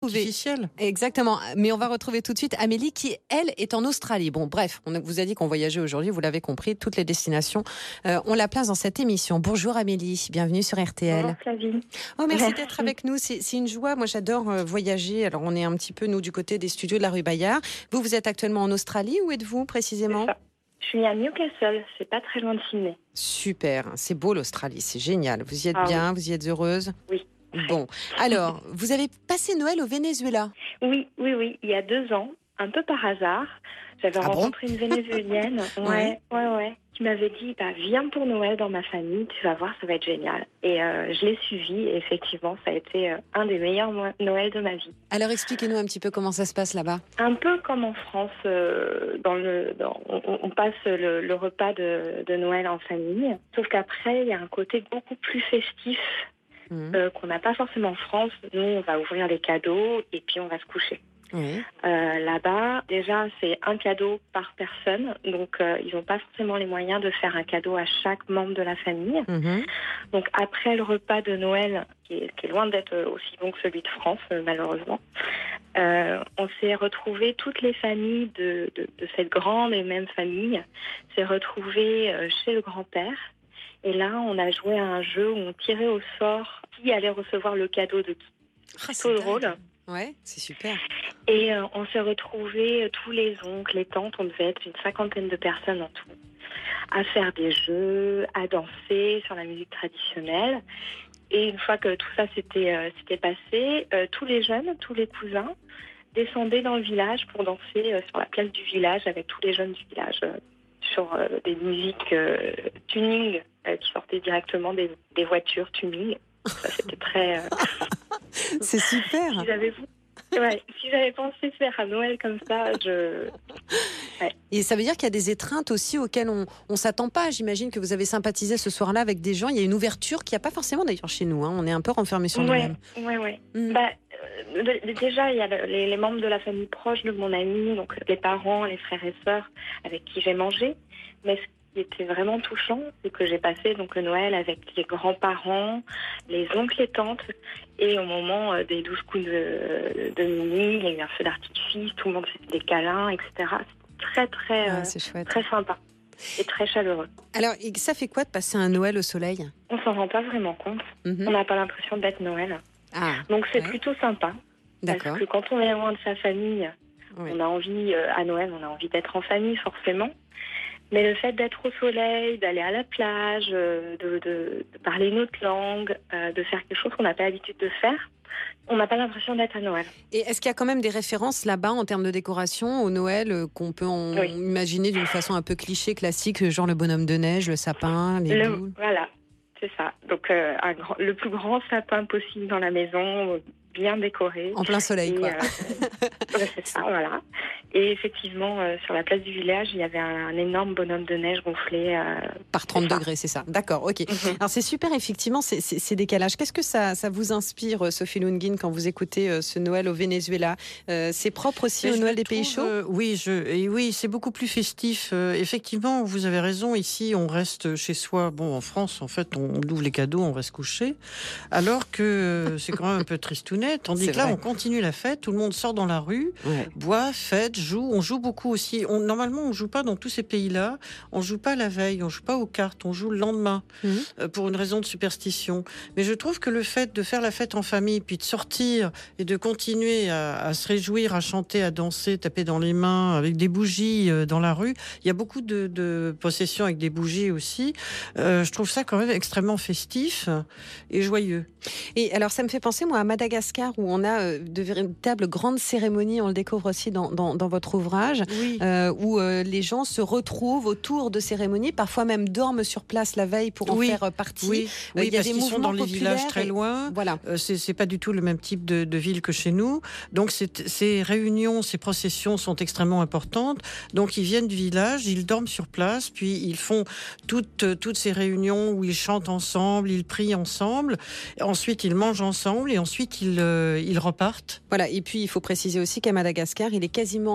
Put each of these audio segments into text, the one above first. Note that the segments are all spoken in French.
retrouver artificielle. Exactement, mais on va retrouver tout de suite Amélie qui, elle, est en Australie. Bon, bref, on vous a dit qu'on voyageait aujourd'hui, vous l'avez compris, toutes les destinations ont la place dans cette émission. Bonjour Amélie, bienvenue sur RTL. Bonjour Flavie. Oh, merci d'être avec nous, c'est une joie. Moi j'adore voyager, alors on est un petit peu, nous, du côté des studios de la rue Bayard. Vous êtes actuellement en Australie, où êtes-vous précisément ? Je suis à Newcastle, c'est pas très loin de Sydney. Super, c'est beau l'Australie, c'est génial. Vous y êtes bien, vous y êtes heureuse ? Oui. Bon, alors, vous avez passé Noël au Venezuela ? Oui, il y a 2 ans, un peu par hasard, j'avais rencontré une Vénézuélienne, qui m'avait dit, viens pour Noël dans ma famille, tu vas voir, ça va être génial. Et je l'ai suivi, et effectivement, ça a été un des meilleurs Noëls de ma vie. Alors, expliquez-nous un petit peu comment ça se passe là-bas. Un peu comme en France, on passe le repas de Noël en famille, sauf qu'après, il y a un côté beaucoup plus festif, qu'on n'a pas forcément en France. Nous, on va ouvrir les cadeaux et puis on va se coucher. Oui. Là-bas, déjà, c'est un cadeau par personne. Donc, ils n'ont pas forcément les moyens de faire un cadeau à chaque membre de la famille. Donc, après le repas de Noël, qui est loin d'être aussi bon que celui de France, malheureusement, on s'est retrouvés, toutes les familles de cette grande et même famille, s'est retrouvées chez le grand-père. Et là, on a joué à un jeu où on tirait au sort qui allait recevoir le cadeau de qui. C'est drôle. Ouais, c'est super. Et on s'est retrouvés, tous les oncles, les tantes, on devait être une 50aine de personnes en tout, à faire des jeux, à danser sur la musique traditionnelle. Et une fois que tout ça s'était passé, tous les jeunes, tous les cousins, descendaient dans le village pour danser sur la place du village avec tous les jeunes du village. Sur des musiques tuning qui sortaient directement des voitures tuning. Ça, c'était très... C'est super. Si j'avais pensé faire un Noël comme ça, Et ça veut dire qu'il y a des étreintes aussi auxquelles on ne s'attend pas. J'imagine que vous avez sympathisé ce soir-là avec des gens. Il y a une ouverture qu'il n'y a pas forcément d'ailleurs chez nous. On est un peu renfermés sur nous-mêmes. Oui. Déjà, il y a les membres de la famille proche de mon ami, donc les parents, les frères et sœurs avec qui j'ai mangé. Mais ce qui était vraiment touchant, c'est que j'ai passé donc le Noël avec les grands-parents, les oncles et tantes. Et au moment des 12 coups de minuit, il y a eu un feu d'artifice, tout le monde fait des câlins, etc. C'est très sympa et très chaleureux. Alors, ça fait quoi de passer un Noël au soleil ? On s'en rend pas vraiment compte. On n'a pas l'impression d'être Noël. Donc c'est plutôt sympa. D'accord. Parce que quand on est loin de sa famille, on a envie, à Noël, on a envie d'être en famille forcément. Mais le fait d'être au soleil, d'aller à la plage, de parler une autre langue, de faire quelque chose qu'on n'a pas l'habitude de faire, on n'a pas l'impression d'être à Noël. Et est-ce qu'il y a quand même des références là-bas en termes de décoration au Noël qu'on peut imaginer d'une façon un peu cliché, classique, genre le bonhomme de neige, le sapin, les boules ? Voilà, c'est ça. Donc le plus grand sapin possible dans la maison, bien décoré. En plein soleil, quoi. C'est ça, voilà. Et effectivement, sur la place du village, il y avait un énorme bonhomme de neige gonflé. Par 30 degrés, c'est ça. D'accord, ok. Alors c'est super, effectivement, ces décalages. Qu'est-ce que ça vous inspire, Sophie Lungin, quand vous écoutez ce Noël au Venezuela ? C'est propre aussi au Noël des pays chauds ? Oui, c'est beaucoup plus festif. Effectivement, vous avez raison. Ici, on reste chez soi. Bon, en France, en fait, on ouvre les cadeaux, on va se coucher. Alors que c'est quand même un peu tristounet. Tandis que là, on continue la fête. Tout le monde sort dans la rue, boit, fête, joue. On joue beaucoup aussi. Normalement, on joue pas dans tous ces pays-là. On joue pas la veille, on joue pas aux cartes, on joue le lendemain pour une raison de superstition. Mais je trouve que le fait de faire la fête en famille, puis de sortir et de continuer à se réjouir, à chanter, à danser, taper dans les mains avec des bougies dans la rue. Il y a beaucoup de possessions avec des bougies aussi. Je trouve ça quand même extrêmement festif et joyeux. Et alors, ça me fait penser, moi, à Madagascar, où on a de véritables grandes cérémonies. On le découvre aussi dans votre ouvrage, où les gens se retrouvent autour de cérémonies, parfois même dorment sur place la veille pour en faire partie. Oui, il y a parce des qu'ils sont dans les villages très loin. Voilà. C'est pas du tout le même type de ville que chez nous. Donc ces réunions, ces processions sont extrêmement importantes. Donc ils viennent du village, ils dorment sur place, puis ils font toutes ces réunions où ils chantent ensemble, ils prient ensemble. Ensuite ils mangent ensemble et ensuite ils repartent. Voilà. Et puis il faut préciser aussi qu'à Madagascar, il est quasiment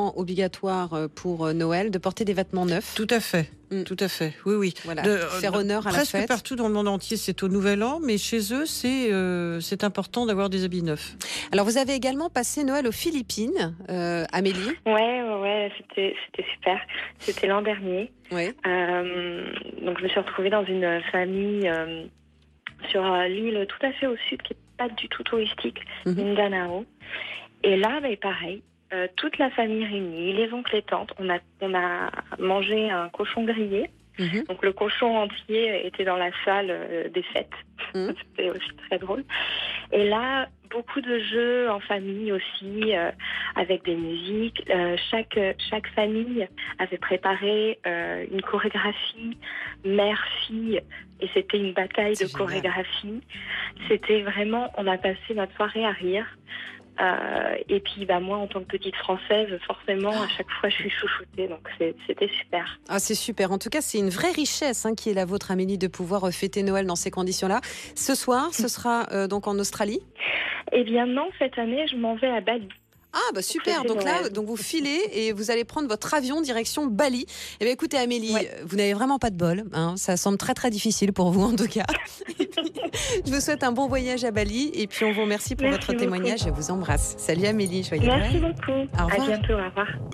absolument obligatoire pour Noël de porter des vêtements neufs. Tout à fait. Tout à fait, oui. Voilà, faire honneur à la fête. Presque partout dans le monde entier, c'est au Nouvel An, mais chez eux, c'est important d'avoir des habits neufs. Alors, vous avez également passé Noël aux Philippines, Amélie. Ouais, c'était super. C'était l'an dernier. Ouais. Donc, je me suis retrouvée dans une famille sur l'île tout à fait au sud, qui n'est pas du tout touristique, Mindanao. Et là, pareil. Toute la famille réunie, les oncles et tantes, on a mangé un cochon grillé. Donc le cochon entier était dans la salle des fêtes. C'était aussi très drôle. Et là, beaucoup de jeux en famille aussi, avec des musiques. Chaque famille avait préparé une chorégraphie mère-fille, et c'était une bataille de chorégraphie. C'était vraiment, on a passé notre soirée à rire. Et puis moi, en tant que petite Française, forcément à chaque fois je suis chouchoutée, donc c'était super. Ah, c'est super, en tout cas c'est une vraie richesse qui est la vôtre, Amélie, de pouvoir fêter Noël dans ces conditions-là. Ce soir, ce sera donc en Australie? Eh bien non, cette année je m'en vais à Bali. Ah super, donc là vous filez et vous allez prendre votre avion direction Bali. Eh bien écoutez Amélie, vous n'avez vraiment pas de bol, ça semble très très difficile pour vous en tout cas. Et puis, je vous souhaite un bon voyage à Bali et puis on vous remercie pour votre témoignage et vous embrasse. Salut Amélie, joyeux Noël. Merci beaucoup, Au revoir. À bientôt, au revoir.